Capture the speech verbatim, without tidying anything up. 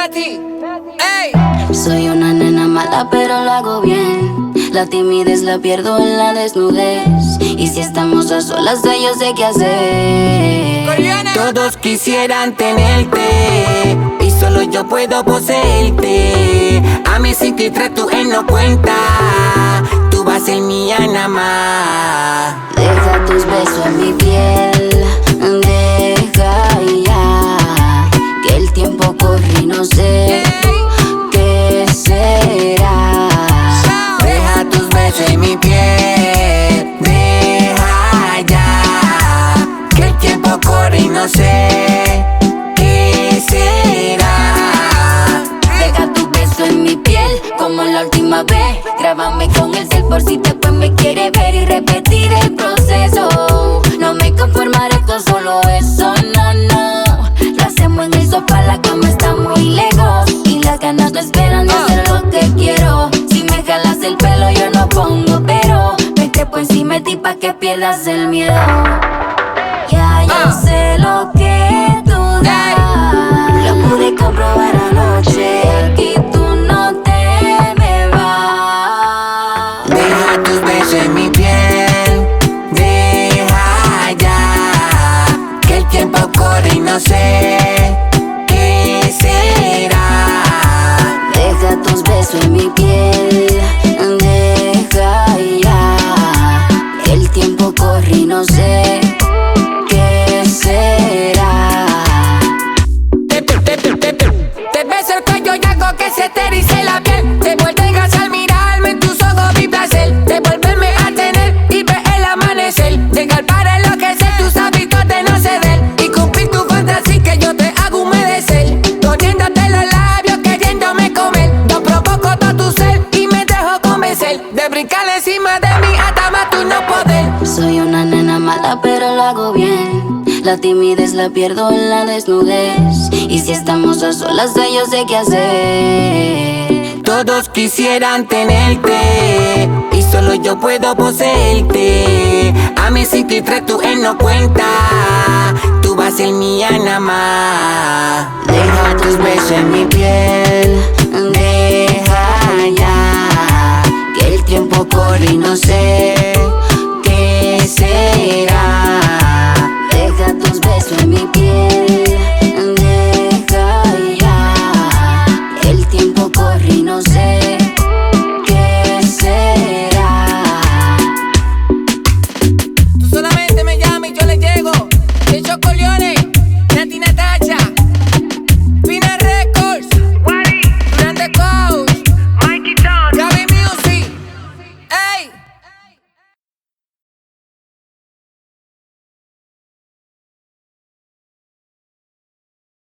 Nati, ey. Soy una nena mala pero lo hago bien. La timidez la pierdo en la desnudez. Y si estamos a solas yo sé qué hacer. Coreana. Todos quisieran tenerte y solo yo puedo poseerte. A mi cincuenta tú él no cuenta. Tú vas a ser mía nada más. Deja tus besos en mi piel. Deja ya que el tiempo corre y no sé qué será. Deja tus besos en mi piel. Deja ya que el tiempo corre y no sé qué será. Deja tu beso en mi piel como la última vez. Grábame con el cel por si después me quiere ver y repetir el proceso. No me conformaré con solo eso, no, no. Lo hacemos en el sofá, la cama está muy lejos y las ganas no esperan de hacer lo que quiero. Si me jalas el pelo yo no pongo pero. Me trepo encima de ti pa' que pierdas el miedo. Ya yo sé lo que tú das. Lo pude comprobar anoche. Aquí tú no te me vas. Deja tus besos en mi piel. Deja ya que el tiempo corre y no sé qué será. Deja tus besos en mi piel. Deja ya que el tiempo corre y no sé qué será. Te, te, te, te, te, te, te beso el cuello y hago que se te erice la piel. Te vuelves al mirarme en tus ojos mi placer. Te volverme a tener y ver el amanecer. Dejar para enloquecer tus hábitos de no ceder y cumplir tu fantasía que yo te hago humedecer. Poniéndote los labios queriéndome comer. Yo provoco todo tu ser y me dejo convencer de brincar encima de mí hasta más tú no poder. Soy una nena mala pero lo hago bien. La timidez la pierdo en la desnudez. Y si estamos a solas yo sé qué hacer. Todos quisieran tenerte y solo yo puedo poseerte. A mi cincuenta tú él no cuenta. Tú vas a ser mía nada más. Deja tus besos en mi piel. Deja ya que el tiempo corre y no sé qué será. Deja tus besos en mi piel.